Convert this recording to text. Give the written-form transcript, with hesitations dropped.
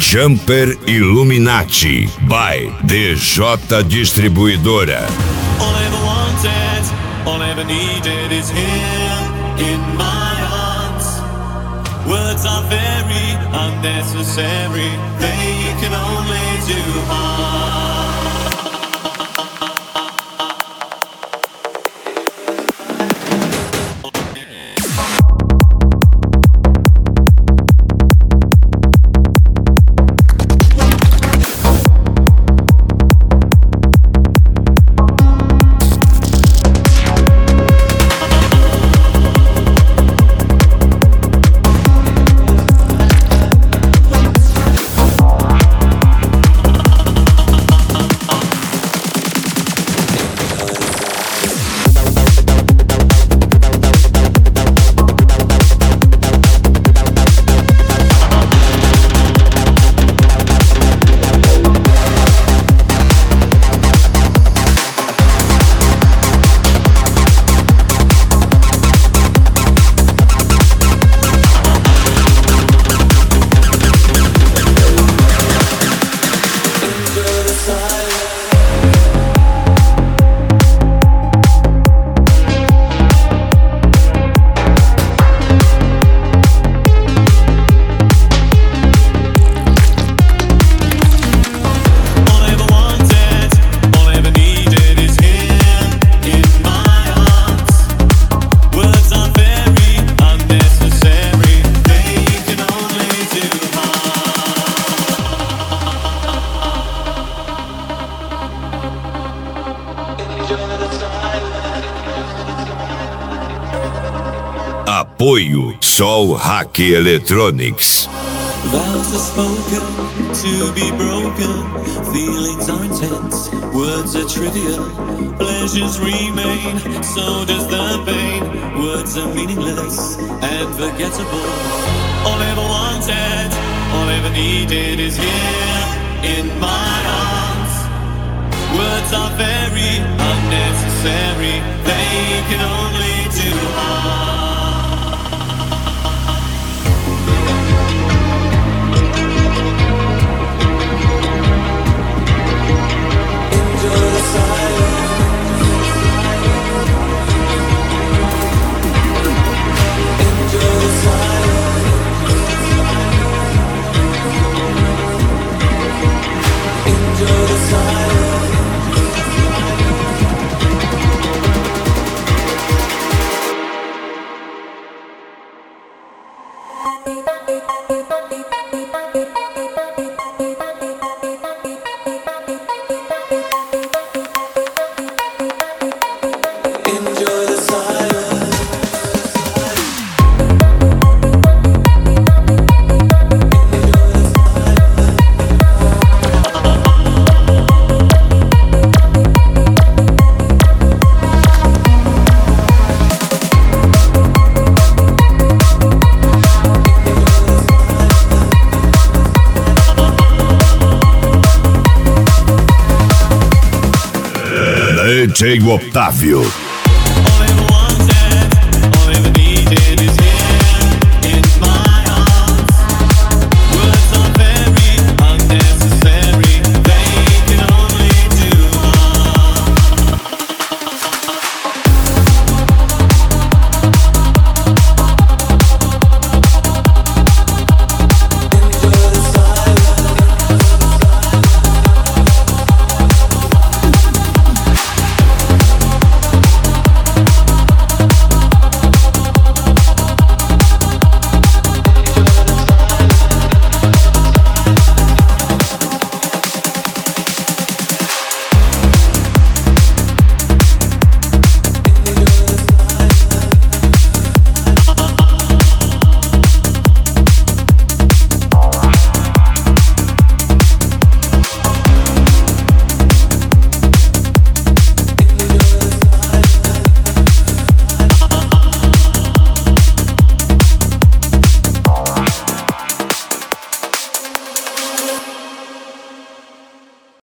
Jumper Illuminati by DJ Distribuidora. All I ever wanted, all I ever needed is here in my arms. Words are very unnecessary, they can only do harm. Apoio Sol Hack Electronics. Vows are spoken to be broken, feelings are intense, words are trivial, pleasures remain, so does the pain. Words are meaningless and forgettable. All I ever wanted, all I ever needed is here in my arms. Words are very unnecessary, they can only do harm. DJ Otávio.